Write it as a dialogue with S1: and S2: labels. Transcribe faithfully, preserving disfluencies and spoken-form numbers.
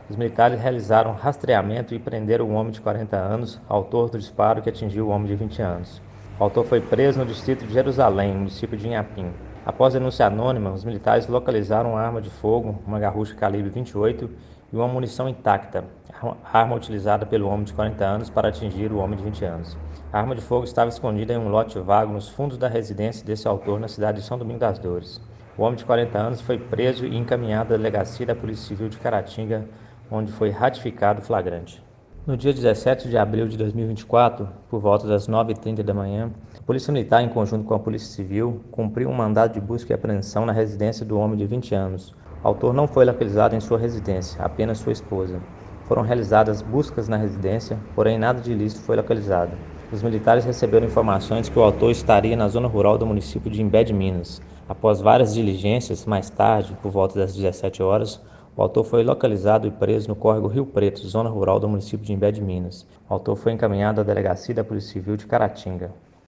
S1: Os militares realizaram rastreamento e prenderam um homem de quarenta anos, autor do disparo que atingiu o homem de vinte anos. O autor foi preso no distrito de Jerusalém, município de Inhapim. Após denúncia anônima, os militares localizaram uma arma de fogo, uma garrucha calibre vinte e oito e uma munição intacta, a arma utilizada pelo homem de quarenta anos para atingir o homem de vinte anos. A arma de fogo estava escondida em um lote vago nos fundos da residência desse autor na cidade de São Domingos das Dores. O homem de quarenta anos foi preso e encaminhado à delegacia da Polícia Civil de Caratinga, onde foi ratificado o flagrante. No dia dezessete de abril de dois mil e vinte e quatro, por volta das nove e trinta da manhã, a Polícia Militar, em conjunto com a Polícia Civil, cumpriu um mandado de busca e apreensão na residência do homem de vinte anos. O autor não foi localizado em sua residência, apenas sua esposa. Foram realizadas buscas na residência, porém nada de ilícito foi localizado. Os militares receberam informações que o autor estaria na zona rural do município de Imbé de Minas. Após várias diligências, mais tarde, por volta das dezessete horas, o autor foi localizado e preso no córrego Rio Preto, zona rural do município de Imbé de Minas. O autor foi encaminhado à delegacia da Polícia Civil de Caratinga.